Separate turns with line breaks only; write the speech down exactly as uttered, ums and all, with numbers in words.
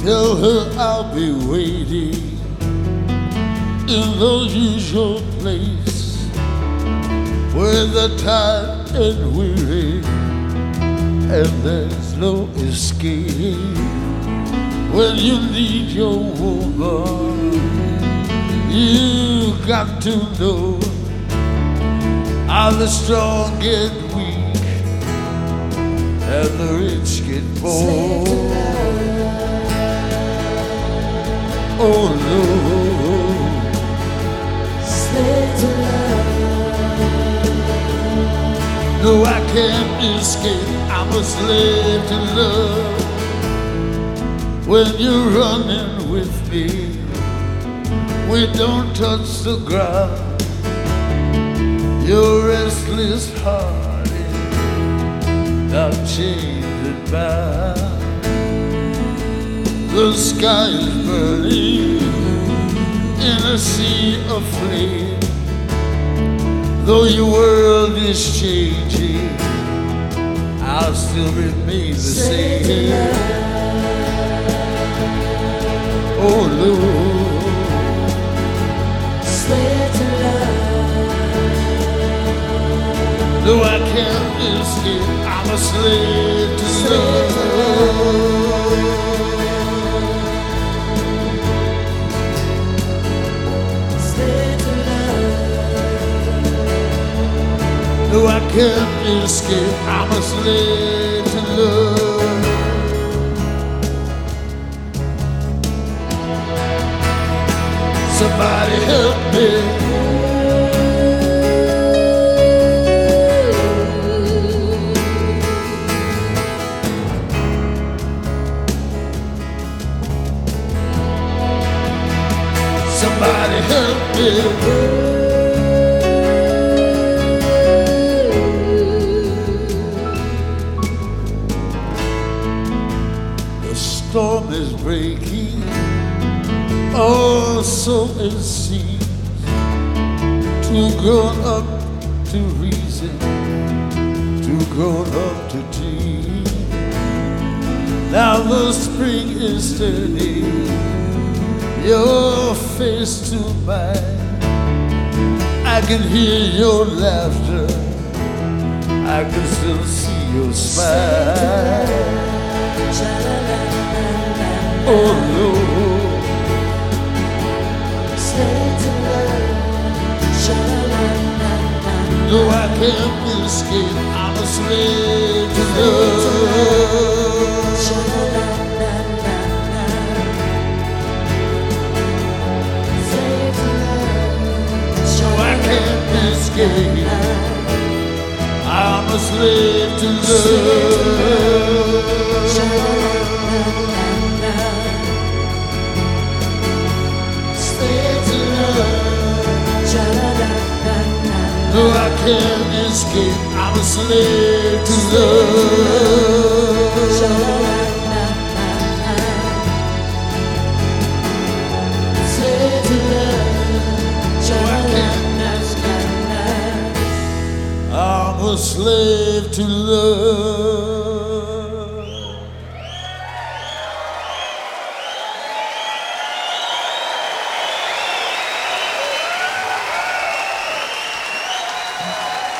Tell her I'll be waiting in the usual place where the tired and weary and there's no escape. When you need your woman, you got to know how the strong get weak and the rich get poor. Oh no,
slave to love.
no, I can't escape. I'm a slave to love. When you're running with me, we don't touch the ground. Your restless heart is not chained and bound. The sky is burning in a sea of flame. Though your world is changing, I'll still remain the same. Oh Lord,
Slave to love.
no, I can't escape. I'm a slave to
Slave to
love.
Slave to love.
No, I can't escape. I'm a slave to love. Somebody help me. Somebody help me. The storm is breaking, oh, so it seems. Too grown up to reason, too grown up to dream. Now the spring is turning your face to mine. I can hear your laughter, I can still see your smile. Oh Lord,
Slave to love.
no, I can't escape. I'm a slave to love. No, I can't escape. I'm a slave to love. Slave to love. No, I can't escape. I'm a slave to love.
Slave to love.
No, I can't escape. I'm a slave to love.